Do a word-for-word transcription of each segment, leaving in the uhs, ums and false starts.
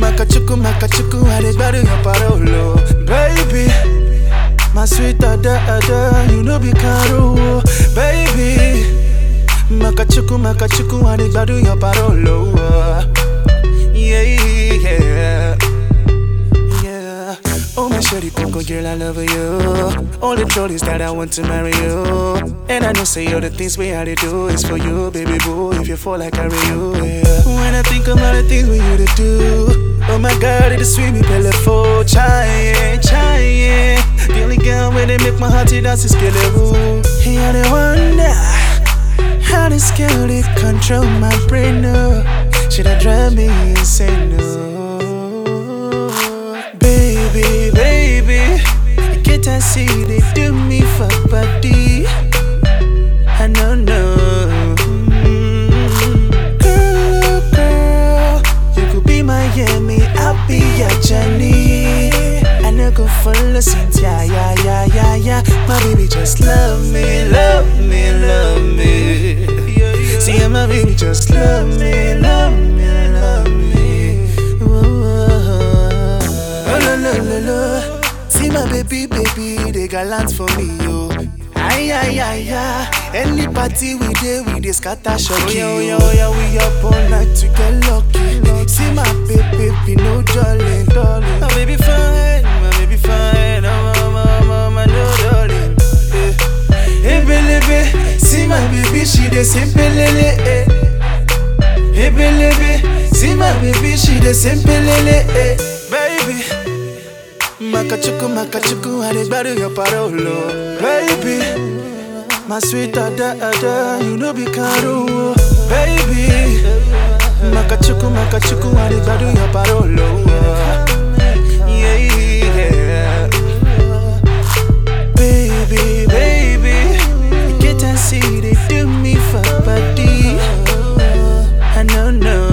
Makachuku, makachuku, I dey gbadu your parolo. Baby, my sweet ada ada, you know be caro. Baby, makachuku, makachuku, I dey gbadu your parolo. Yeah, yeah, yeah. Oh my shawty coco girl, I love you. All the trolleys that I want to marry you. And I know say all the things we had to do is for you, baby boo. If you fall like I carry you, yeah. When I think about the things we used to do, oh my God, it is sweet me belly for trying, trying. The only girl where they make my heart dance is Skelewu. Yeah, they wonder how this girl they control my brain. No, should I drive me insane? No, baby, baby, you can't see they do me for body. I know, no. Girl, girl, you could be Miami, I'll be your Johnny. I know go follow Cynthia, yeah, yeah, yeah, yeah. My baby just love me, love me, love me. See, my baby just love me, love me, love me. Oh, la, la, la, la. See my baby, baby, they gallant for me, yo. Ay, ay, ay, ay. Any party we dey, we dey scatter shocky. Oh yeah, oh yeah, we up all night to get lucky. See my baby, baby, no darling, darling. My baby fine, my baby fine. Oh, my, my, my, no darling. Hey, baby, see my baby, she dey simple, eh. Hey, baby, see my baby, she dey simple, eh. Baby, makachuku, makachuku, I dey gbadu your parolo. Baby, my sweet ada ada, you know be caro. Baby, makachuku, makachuku, I dey gbadu your parolo. Yeah, yeah. Baby, baby, you can't see they do me for body. I know, no.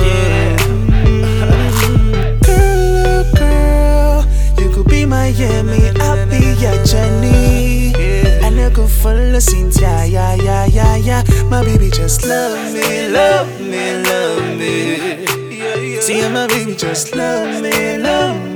Girl, girl, you could be Miami, I'll be your Johnny. I know go follow Cynthia, yeah, yeah, yeah, yeah. My baby just love me, love me, love me. See, my baby just love me, love me.